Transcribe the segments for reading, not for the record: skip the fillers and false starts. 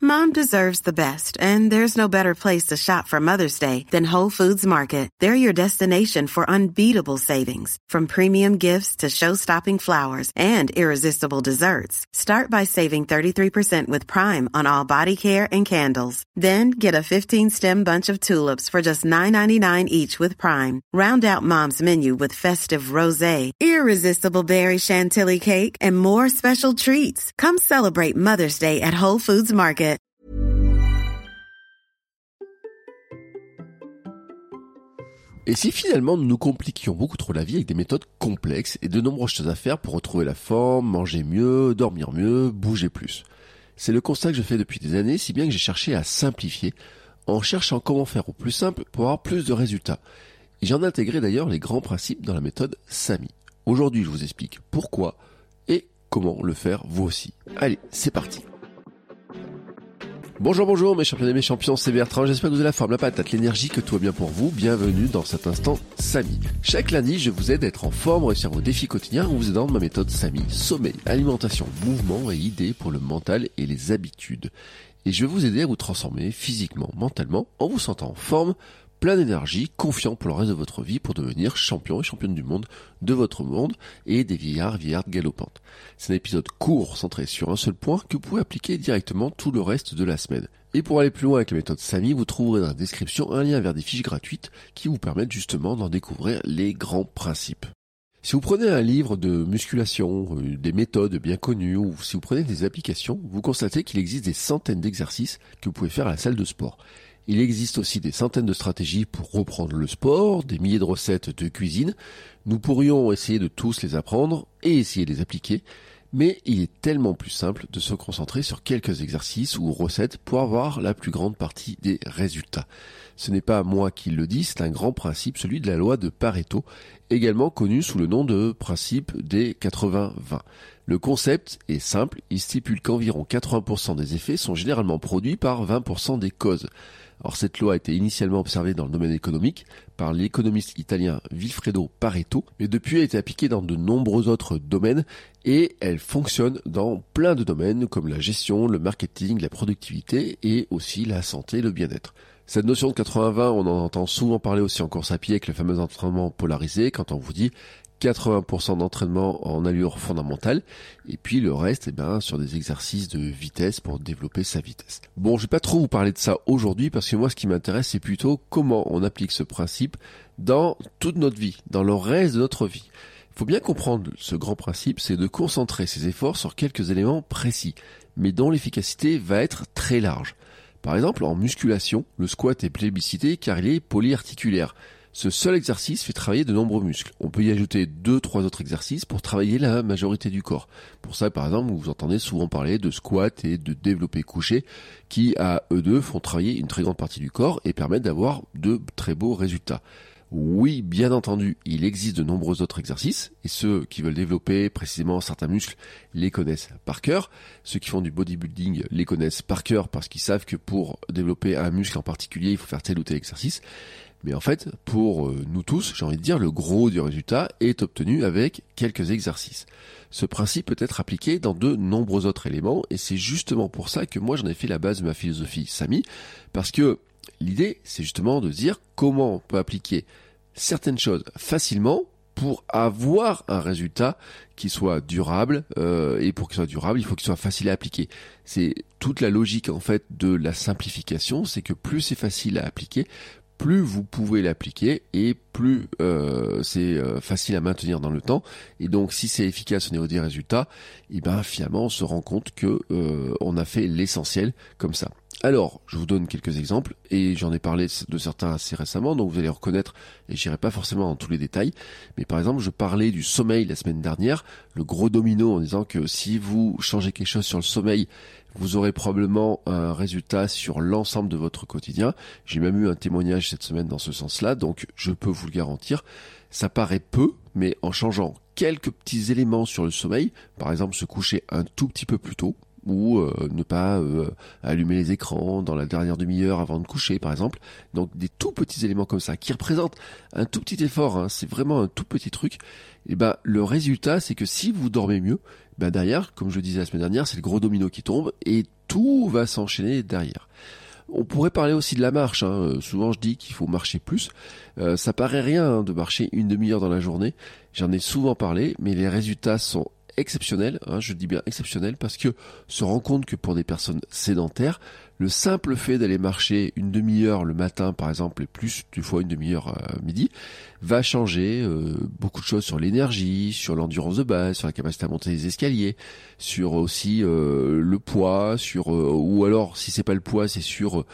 Mom deserves the best, and there's no better place to shop for Mother's Day than Whole Foods Market. They're your destination for unbeatable savings, from premium gifts to show-stopping flowers and irresistible desserts. Start by saving 33% with Prime on all body care and candles. Then get a 15-stem bunch of tulips for just $9.99 each with Prime. Round out Mom's menu with festive rosé, irresistible berry chantilly cake, and more special treats. Come celebrate Mother's Day at Whole Foods Market. Et si finalement nous nous compliquions beaucoup trop la vie avec des méthodes complexes et de nombreuses choses à faire pour retrouver la forme, manger mieux, dormir mieux, bouger plus? C'est le constat que je fais depuis des années, si bien que j'ai cherché à simplifier en cherchant comment faire au plus simple pour avoir plus de résultats. Et j'en ai intégré d'ailleurs les grands principes dans la méthode SAMI. Aujourd'hui, je vous explique pourquoi et comment le faire vous aussi. Allez, c'est parti. Bonjour mes champions et mes champions, c'est Bertrand, j'espère que vous avez la forme, la patate, l'énergie, que tout va bien pour vous. Bienvenue dans cet instant SAMI. Chaque lundi, je vous aide à être en forme, réussir vos défis quotidiens en vous aidant de ma méthode SAMI. Sommeil, alimentation, mouvement et idées pour le mental et les habitudes. Et je vais vous aider à vous transformer physiquement, mentalement, en vous sentant en forme, plein d'énergie, confiant pour le reste de votre vie pour devenir champion et championne du monde de votre monde et des vieillards galopantes. C'est un épisode court centré sur un seul point que vous pouvez appliquer directement tout le reste de la semaine. Et pour aller plus loin avec la méthode SAMI, vous trouverez dans la description un lien vers des fiches gratuites qui vous permettent justement d'en découvrir les grands principes. Si vous prenez un livre de musculation, des méthodes bien connues, ou si vous prenez des applications, vous constatez qu'il existe des centaines d'exercices que vous pouvez faire à la salle de sport. Il existe aussi des centaines de stratégies pour reprendre le sport, des milliers de recettes de cuisine. Nous pourrions essayer de tous les apprendre et essayer de les appliquer, mais il est tellement plus simple de se concentrer sur quelques exercices ou recettes pour avoir la plus grande partie des résultats. Ce n'est pas moi qui le dis, c'est un grand principe, celui de la loi de Pareto, également connu sous le nom de principe des 80-20. Le concept est simple, il stipule qu'environ 80% des effets sont généralement produits par 20% des causes. Alors cette loi a été initialement observée dans le domaine économique par l'économiste italien Vilfredo Pareto, mais depuis elle a été appliquée dans de nombreux autres domaines et elle fonctionne dans plein de domaines comme la gestion, le marketing, la productivité et aussi la santé et le bien-être. Cette notion de 80-20, on en entend souvent parler aussi en course à pied avec le fameux entraînement polarisé quand on vous dit 80% d'entraînement en allure fondamentale et puis le reste sur des exercices de vitesse pour développer sa vitesse. Bon, je vais pas trop vous parler de ça aujourd'hui parce que moi ce qui m'intéresse c'est plutôt comment on applique ce principe dans toute notre vie, dans le reste de notre vie. Il faut bien comprendre ce grand principe, c'est de concentrer ses efforts sur quelques éléments précis, mais dont l'efficacité va être très large. Par exemple, en musculation, le squat est plébiscité car il est polyarticulaire. Ce seul exercice fait travailler de nombreux muscles. On peut y ajouter 2-3 autres exercices pour travailler la majorité du corps. Pour ça, par exemple, vous entendez souvent parler de squat et de développé couché qui, à eux deux, font travailler une très grande partie du corps et permettent d'avoir de très beaux résultats. Oui, bien entendu, il existe de nombreux autres exercices et ceux qui veulent développer précisément certains muscles les connaissent par cœur. Ceux qui font du bodybuilding les connaissent par cœur parce qu'ils savent que pour développer un muscle en particulier, il faut faire tel ou tel exercice. Mais en fait, pour nous tous, j'ai envie de dire, le gros du résultat est obtenu avec quelques exercices. Ce principe peut être appliqué dans de nombreux autres éléments et c'est justement pour ça que moi j'en ai fait la base de ma philosophie SAMI, parce que l'idée c'est justement de dire comment on peut appliquer certaines choses facilement pour avoir un résultat qui soit durable, et pour qu'il soit durable, il faut qu'il soit facile à appliquer. C'est toute la logique en fait de la simplification, c'est que plus c'est facile à appliquer, plus vous pouvez l'appliquer et plus c'est facile à maintenir dans le temps. Et donc si c'est efficace au niveau des résultats, finalement on se rend compte que on a fait l'essentiel comme ça. Alors, je vous donne quelques exemples et j'en ai parlé de certains assez récemment, donc vous allez reconnaître et j'irai pas forcément dans tous les détails. Mais par exemple, je parlais du sommeil la semaine dernière, le gros domino en disant que si vous changez quelque chose sur le sommeil, vous aurez probablement un résultat sur l'ensemble de votre quotidien. J'ai même eu un témoignage cette semaine dans ce sens-là, donc je peux vous le garantir. Ça paraît peu, mais en changeant quelques petits éléments sur le sommeil, par exemple se coucher un tout petit peu plus tôt, ou ne pas allumer les écrans dans la dernière demi-heure avant de coucher par exemple. Donc des tout petits éléments comme ça qui représentent un tout petit effort, hein, c'est vraiment un tout petit truc. Et ben le résultat c'est que si vous dormez mieux, ben derrière, comme je le disais la semaine dernière, c'est le gros domino qui tombe et tout va s'enchaîner derrière. On pourrait parler aussi de la marche, hein. Souvent je dis qu'il faut marcher plus. Ça paraît rien de marcher une demi-heure dans la journée. J'en ai souvent parlé, mais les résultats sont exceptionnels. Hein. Je dis bien exceptionnels parce que se rend compte que pour des personnes sédentaires, le simple fait d'aller marcher une demi-heure le matin par exemple et plus des fois une demi-heure à midi va changer beaucoup de choses sur l'énergie, sur l'endurance de base, sur la capacité à monter les escaliers, sur aussi le poids, sur ou alors si c'est pas le poids, c'est sur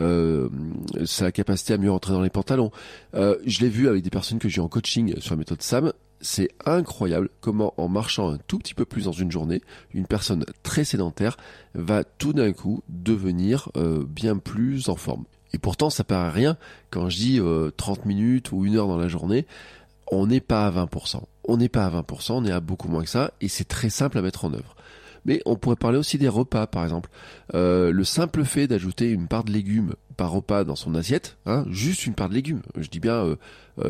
sa capacité à mieux rentrer dans les pantalons. Je l'ai vu avec des personnes que j'ai en coaching sur la méthode SAM. C'est incroyable comment en marchant un tout petit peu plus dans une journée, une personne très sédentaire va tout d'un coup devenir bien plus en forme. Et pourtant ça paraît rien quand je dis 30 minutes ou 1 heure dans la journée, on n'est pas à 20%. On n'est pas à 20%, on est à beaucoup moins que ça et c'est très simple à mettre en œuvre. Mais on pourrait parler aussi des repas par exemple. Le simple fait d'ajouter une part de légumes par repas dans son assiette, hein, juste une part de légumes. Je dis bien,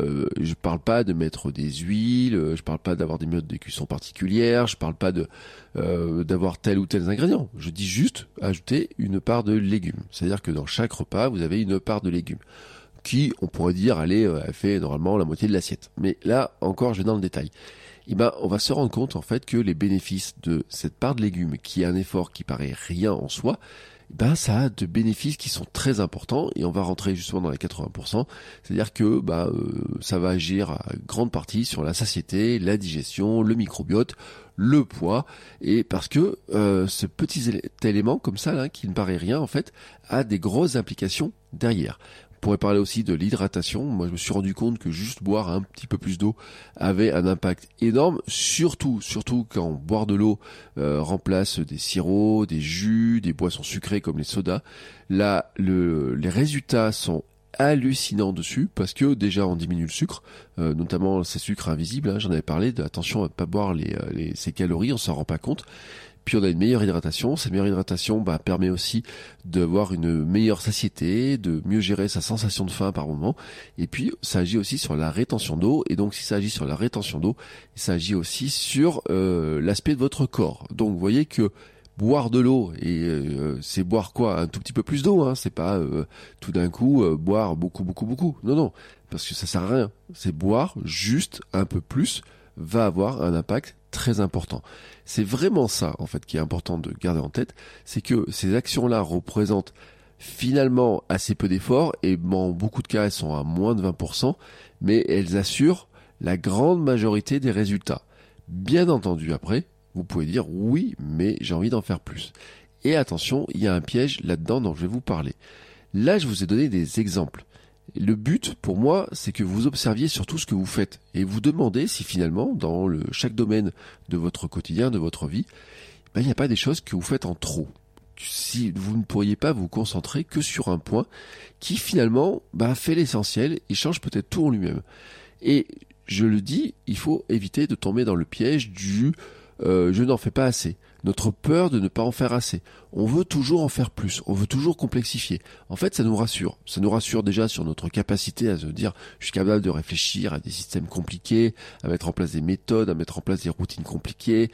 je parle pas de mettre des huiles, je parle pas d'avoir des méthodes de cuisson particulières, je parle pas de d'avoir tel ou tel ingrédient. Je dis juste ajouter une part de légumes. C'est-à-dire que dans chaque repas, vous avez une part de légumes qui, on pourrait dire, elle fait normalement la moitié de l'assiette. Mais là, encore, je vais dans le détail. Et ben, on va se rendre compte en fait que les bénéfices de cette part de légumes, qui est un effort qui paraît rien en soi, ben ça a de bénéfices qui sont très importants et on va rentrer justement dans les 80%, c'est-à-dire que ça va agir à grande partie sur la satiété, la digestion, le microbiote, le poids, et parce que ce petit élément comme ça là, qui ne paraît rien en fait, a des grosses implications derrière. On pourrait parler aussi de l'hydratation. Moi, je me suis rendu compte que juste boire un petit peu plus d'eau avait un impact énorme, surtout quand boire de l'eau remplace des sirops, des jus, des boissons sucrées comme les sodas. Là, les résultats sont hallucinants dessus parce que déjà on diminue le sucre, notamment ces sucres invisibles. Hein, j'en avais parlé. Attention à ne pas boire ces calories, on s'en rend pas compte. Puis on a une meilleure hydratation. Cette meilleure hydratation permet aussi d'avoir une meilleure satiété, de mieux gérer sa sensation de faim par moment. Et puis ça agit aussi sur la rétention d'eau. Et donc si ça agit sur la rétention d'eau, ça agit aussi sur l'aspect de votre corps. Donc vous voyez que boire de l'eau, et c'est boire quoi? Un tout petit peu plus d'eau, hein. C'est pas tout d'un coup boire beaucoup. Non, parce que ça sert à rien. C'est boire juste un peu plus va avoir un impact très important. C'est vraiment ça en fait qui est important de garder en tête, c'est que ces actions-là représentent finalement assez peu d'efforts et dans beaucoup de cas elles sont à moins de 20%, mais elles assurent la grande majorité des résultats. Bien entendu après, vous pouvez dire oui, mais j'ai envie d'en faire plus. Et attention, il y a un piège là-dedans dont je vais vous parler. Là, je vous ai donné des exemples. Le but, pour moi, c'est que vous observiez surtout ce que vous faites et vous demandez si finalement, dans chaque domaine de votre quotidien, de votre vie, il n'y a pas des choses que vous faites en trop. Si vous ne pourriez pas vous concentrer que sur un point qui finalement fait l'essentiel et change peut-être tout en lui-même. Et je le dis, il faut éviter de tomber dans le piège du je n'en fais pas assez. Notre peur de ne pas en faire assez. On veut toujours en faire plus, on veut toujours complexifier. En fait, ça nous rassure. Ça nous rassure déjà sur notre capacité à se dire je suis capable de réfléchir à des systèmes compliqués, à mettre en place des méthodes, à mettre en place des routines compliquées,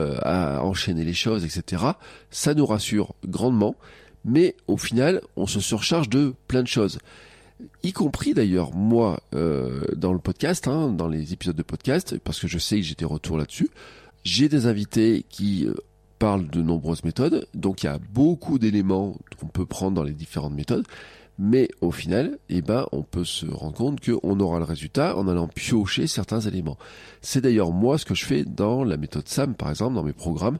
à enchaîner les choses, etc. Ça nous rassure grandement, mais au final, on se surcharge de plein de choses. Y compris d'ailleurs moi dans le podcast, dans les épisodes de podcast, parce que je sais que j'ai des retours là-dessus. J'ai des invités qui parlent de nombreuses méthodes, donc il y a beaucoup d'éléments qu'on peut prendre dans les différentes méthodes, mais au final, on peut se rendre compte qu'on aura le résultat en allant piocher certains éléments. C'est d'ailleurs moi ce que je fais dans la méthode SAM, par exemple, dans mes programmes.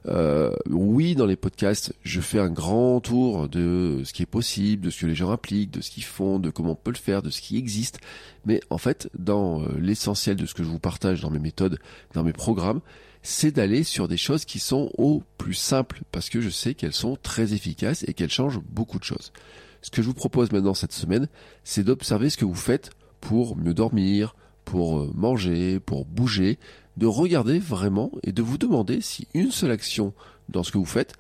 Oui, dans les podcasts, je fais un grand tour de ce qui est possible, de ce que les gens appliquent, de ce qu'ils font, de comment on peut le faire, de ce qui existe. Mais en fait, dans l'essentiel de ce que je vous partage dans mes méthodes, dans mes programmes, c'est d'aller sur des choses qui sont au plus simples, parce que je sais qu'elles sont très efficaces et qu'elles changent beaucoup de choses. Ce que je vous propose maintenant cette semaine, c'est d'observer ce que vous faites pour mieux dormir, pour manger, pour bouger, de regarder vraiment et de vous demander si une seule action dans ce que vous faites,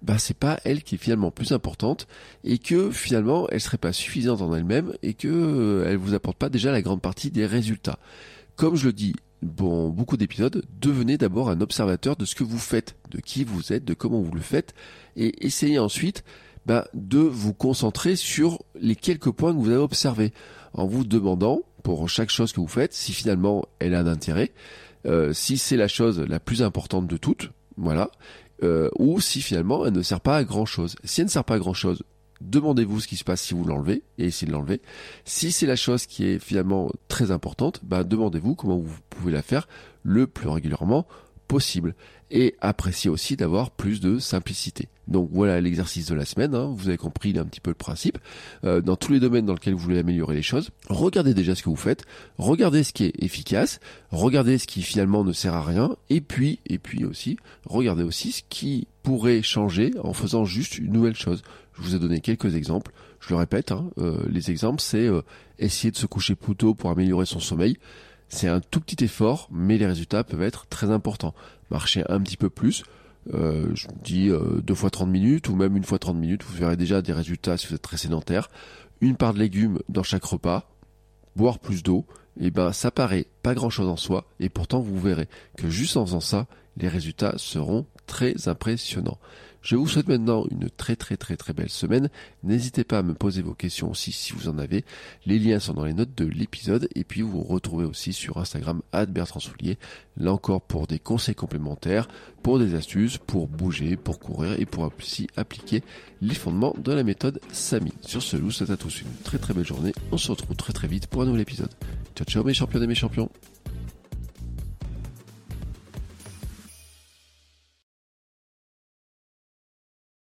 c'est pas elle qui est finalement plus importante et que finalement elle serait pas suffisante en elle-même et que elle vous apporte pas déjà la grande partie des résultats. Comme je le dis dans beaucoup d'épisodes, devenez d'abord un observateur de ce que vous faites, de qui vous êtes, de comment vous le faites et essayez ensuite de vous concentrer sur les quelques points que vous avez observés en vous demandant pour chaque chose que vous faites si finalement elle a un intérêt, si c'est la chose la plus importante de toutes, voilà, ou si finalement elle ne sert pas à grand chose. Si elle ne sert pas à grand chose, demandez-vous ce qui se passe si vous l'enlevez et essayez de l'enlever. Si c'est la chose qui est finalement très importante, demandez-vous comment vous pouvez la faire le plus régulièrement possible. Et appréciez aussi d'avoir plus de simplicité. Donc voilà l'exercice de la semaine, vous avez compris un petit peu le principe. Dans tous les domaines dans lesquels vous voulez améliorer les choses, regardez déjà ce que vous faites, regardez ce qui est efficace, regardez ce qui finalement ne sert à rien, et puis aussi, regardez aussi ce qui pourrait changer en faisant juste une nouvelle chose. Je vous ai donné quelques exemples, je le répète, les exemples c'est essayer de se coucher plus tôt pour améliorer son sommeil. C'est un tout petit effort, mais les résultats peuvent être très importants. Marcher un petit peu plus, je dis 2 fois 30 minutes ou même 1 fois 30 minutes, vous verrez déjà des résultats si vous êtes très sédentaire. Une part de légumes dans chaque repas, boire plus d'eau, ça paraît pas grand chose en soi et pourtant vous verrez que juste en faisant ça, les résultats seront très impressionnants. Je vous souhaite maintenant une très belle semaine. N'hésitez pas à me poser vos questions aussi si vous en avez. Les liens sont dans les notes de l'épisode et puis vous retrouvez aussi sur Instagram @BertrandSoulier. Là encore pour des conseils complémentaires, pour des astuces, pour bouger, pour courir et pour aussi appliquer les fondements de la méthode SAMI. Sur ce, je vous souhaite à tous une très belle journée. On se retrouve très vite pour un nouvel épisode. Ciao mes champions et mes champions.